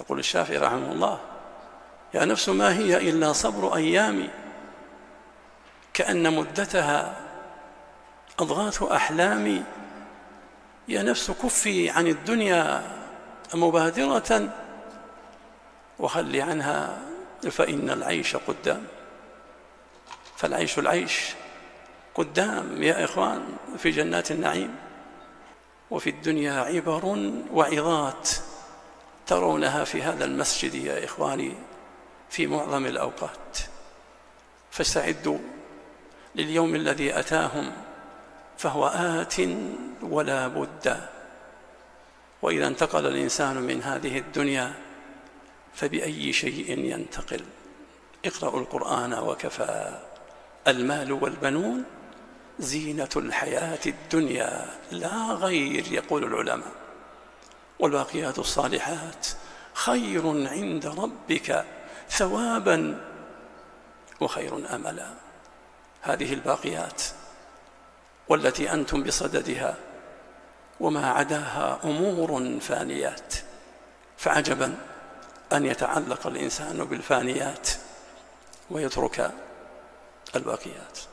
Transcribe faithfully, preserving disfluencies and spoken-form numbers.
يقول الشافعي رحمه الله: يا نفس ما هي إلا صبر أيام، كأن مدتها أضغاث أحلامي. يا نفس كفي عن الدنيا مبادرة، وخلي عنها فإن العيش قدام. فالعيش العيش قدام يا إخوان في جنات النعيم، وفي الدنيا عبر وعظات ترونها في هذا المسجد يا إخواني في معظم الأوقات. فاستعدوا لليوم الذي أتاهم، فهو آت ولا بد. وإذا انتقل الإنسان من هذه الدنيا فبأي شيء ينتقل؟ اقرأوا القرآن وكفى. المال والبنون زينة الحياة الدنيا لا غير، يقول العلماء، والباقيات الصالحات خير عند ربك ثوابا وخير أملا. هذه الباقيات والتي أنتم بصددها، وما عداها أمور فانيات، فعجبا أن يتعلق الإنسان بالفانيات ويترك الباقيات.